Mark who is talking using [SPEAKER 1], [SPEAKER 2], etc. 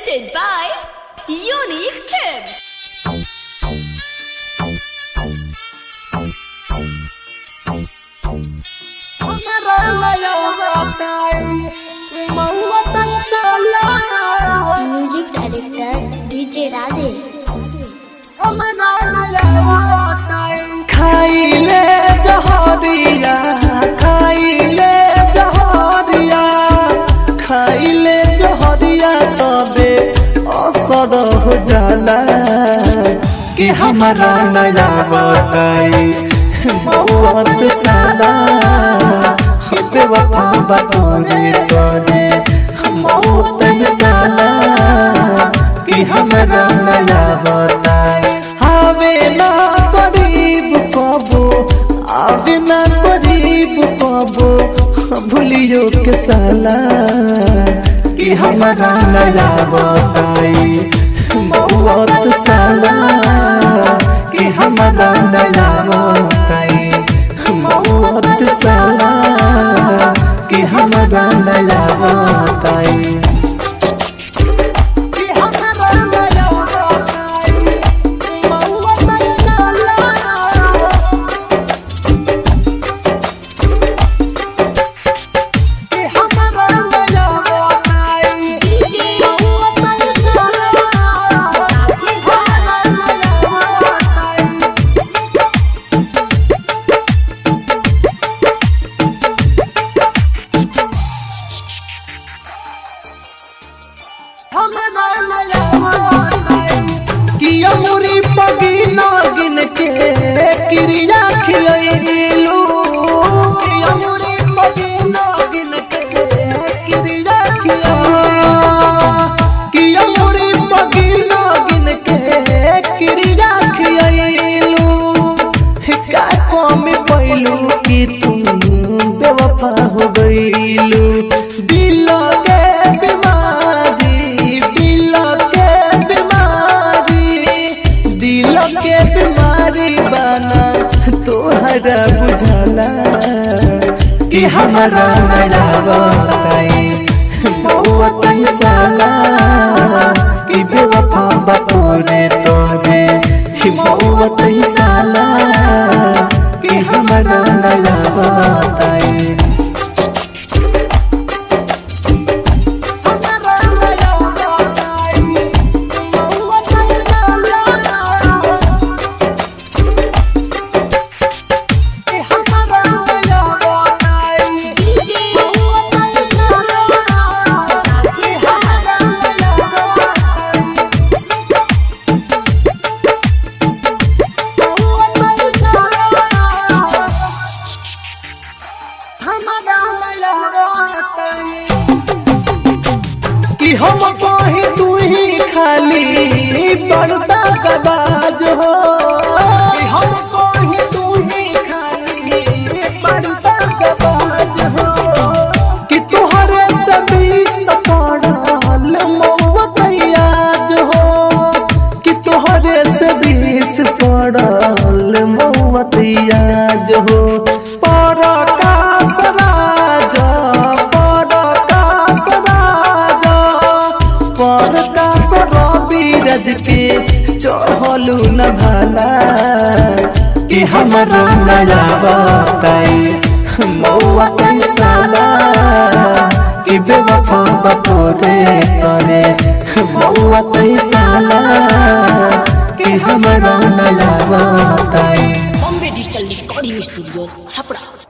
[SPEAKER 1] presented by Unique Films.
[SPEAKER 2] Music director DJ Radhe.
[SPEAKER 3] खाइले जहरिया खाइले जहरिया खाइले जहरिया तबे असर हो जाला कि हमारा नया बताई बहुत साला बेवफा बतौले तोरे बहुत साला कि हमारा नया बताई हवे ना करीब कबो आवे ना करीब कबो भूलियो के साला कि हमारा नया बताई बहुत साला कि हमारा नया बताई बहुत साला कि हमारा नया बताई मुरी पगी नागिन के क्रिया खिलैलू मुरी पगी नागिन के क्रिया खिलैलू मुरी पगी नागिन के क्रिया खिलैलू का कमी पैलू कि तुम बेवफा हो गईलू दिल के बीमारी बना तोहरा बुझला कि हमारा नया बताई बहुत साला कि बेवफा बतौले तोरे बहुत साला कि हमारा नया बताई कि हम कहीं तू ही खाली पड़ता गबाज हो कि हम कहीं तू ही खाली पड़ता गबाज हो कि तुहरे सभी पड़ल मौत याद हो कि तुहरे सभी पड़ल मौत याद हो के चहलू न भला कि हमारा नया बताई बहुत साला कि बेवफा बतौले तोरे बहुत साला कि हमारा नया बताई।
[SPEAKER 1] Bombay digital recording studio Chhapra.